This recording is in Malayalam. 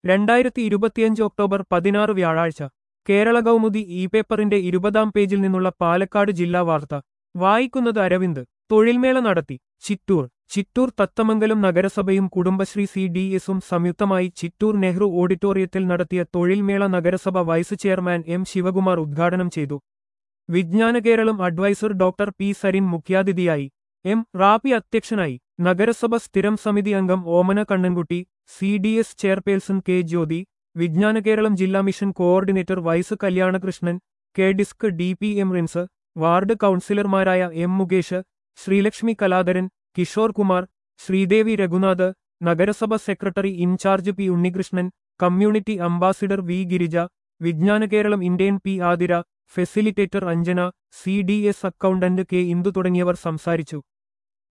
2025 ഒക്ടോബർ 16 വ്യാഴാഴ്ച കേരള കൗമുദി ഇ പേപ്പറിന്റെ 20-ാം പേജിൽ നിന്നുള്ള പാലക്കാട് ജില്ലാ വാർത്ത വായിക്കുന്നത് അരവിന്ദ്. തൊഴിൽമേള നടത്തി ചിറ്റൂർ തത്തമംഗലം നഗരസഭയും കുടുംബശ്രീ CDSഉം സംയുക്തമായി ചിറ്റൂർ നെഹ്റു ഓഡിറ്റോറിയത്തിൽ നടത്തിയ തൊഴിൽമേള നഗരസഭ വൈസ് ചെയർമാൻ M ശിവകുമാർ ഉദ്ഘാടനം ചെയ്തു. Vijnana Keralam adviser doctor P Sarin മുഖ്യാതിഥിയായി. M റാപ്പി അധ്യക്ഷനായി. നഗരസഭ സ്ഥിരം സമിതി അംഗം Omana Kannankutty, CDS chairperson K Jyothi, Vijnana Keralam ജില്ലാ mission coordinator vice Kalyanakrishnan, K DISC DPM Rins, ward കൗൺസിലർമാരായ M മുകേഷ്, ശ്രീലക്ഷ്മി കലാധരൻ, കിഷോർ കുമാർ, ശ്രീദേവി രഘുനാഥ്, നഗരസഭ secretary in charge P Unnikrishnan, community ambassador V Girija, Vijnana Keralam Indian P Athira, facilitator Anjana, CDS accountant K Indu തുടങ്ങിയവർ സംസാരിച്ചു.